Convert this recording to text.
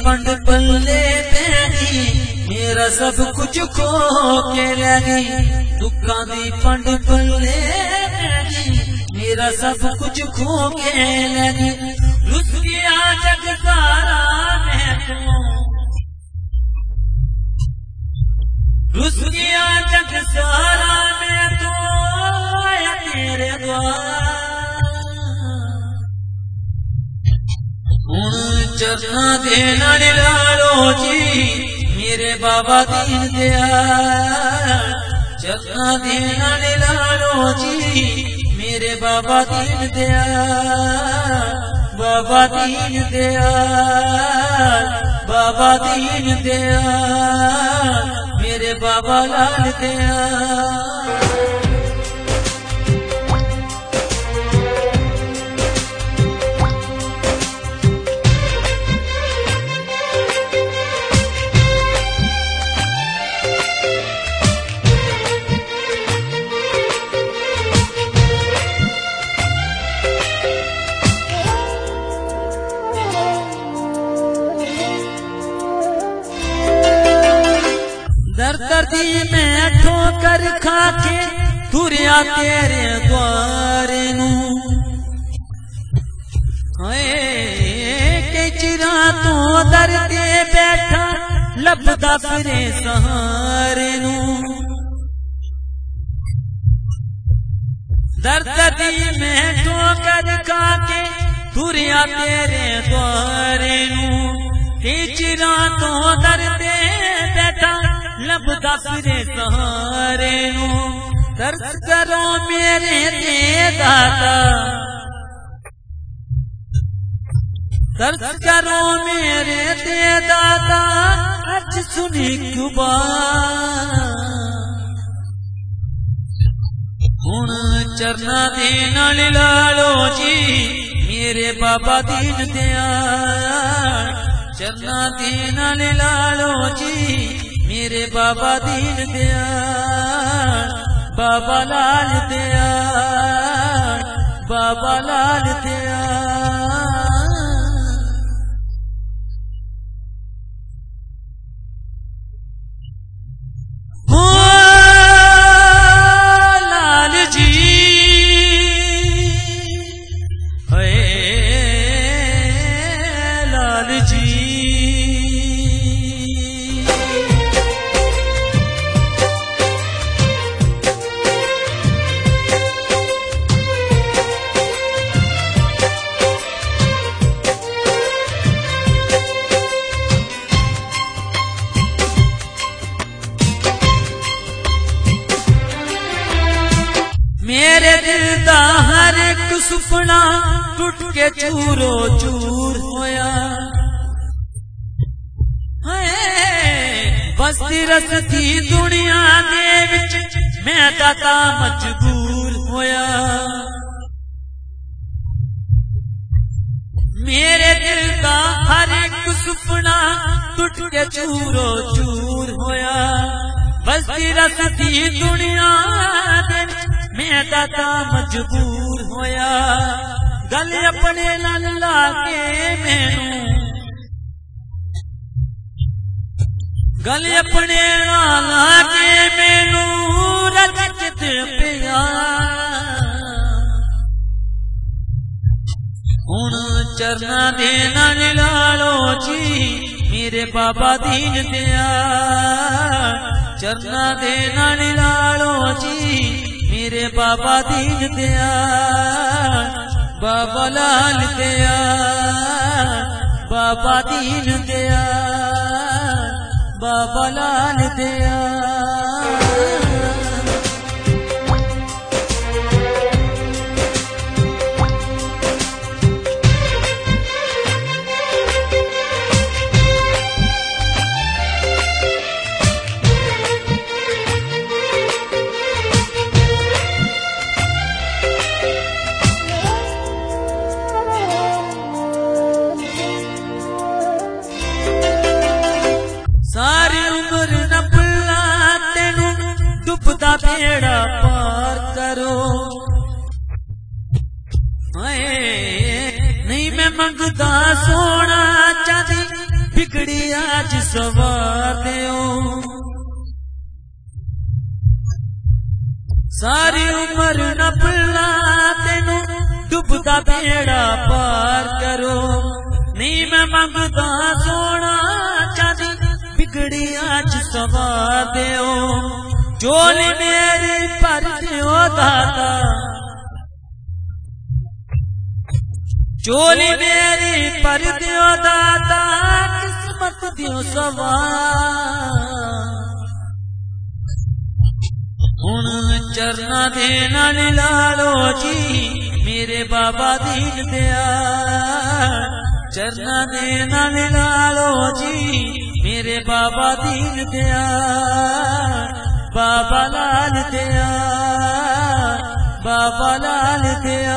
पंड पल्ले पैगी मेरा सब कुछ खो के लगी। दुखा दी पंड पल्ले पैगी मेरा सब कुछ खो के लगी। रुस गया जग सारा मैं तो, रुस गया जग सारा मैं तो आया तेरे द्वार। हुण चरना दे नाल लालो जी मेरे बाबा दीन दयाल। चरना दे नाल लालो जी मेरे बाबा दीन दयाल। बाबा दीन दयाल, बाबा दीन दयाल, मेरे बाबा लाल दयाल। दर्दी में ठोकर खाके तुरिया तेरे द्वार नू। के चिरा तो दर्दे बैठा लभदा फिरे सहारे नू। दर्दी में ठोकर खाके तुरिया तेरे द्वार नू। के चिरा तो दर्दे बैठा लभदा फिरे सहारे नू। दर्द करो मेरे ते दाता, दर्द करो मेरे ते दाता, अज सुनी क्यों बात। हुण चरना दे नाल लालो जी मेरे बाबा दीन दयाल। चरना दे नाल लालो जी मेरे बाबा दीन दयाल। बाबा लाल दयाल, बाबा लाल दयाल। हो लाल जी है लाल जी। मेरे दिल दा हर एक सुपना टूट के चूरो चूर होया। बसती रसती दुनिया दे विच मैं दाता मजबूर होया। मेरे दिल दा हर एक सुपना टूट के चूरो चूर होया। बसती रसती दुनिया दे मैं दाता मजबूर होया। गल अपने नाल लाके मैनू, गल अपने नाल लाके मैनू रजत पिया। हुण चरना दे नाल लालो जी मेरे बाबा दीन दयाल। चरना दे नाल लालो जी मेरे बाबा दीन दयाल। बाबा लाल दयाल, बाबा दीन दयाल, बाबा लाल दयाल। डुबदा बेड़ा पार करो। नहीं मैं मंगदा सोना चांदी बिगड़ी आज सवार दियो सारी उम्र न भुला तेनू डुबदा बेड़ा पार करो नी मैं मंगदा सोना चांदी बिगड़ी आज सवार दियो झोली मेरी भर दियो दाता झोली मेरी भर दियो दाता किस्मत दियो सवार हुण चरना दे नाल लालो जी मेरे बाबा दीन दया चरना दे नाल लालो जी मेरे बाबा दीन दया बाबा लाल दया बाबा लाल दया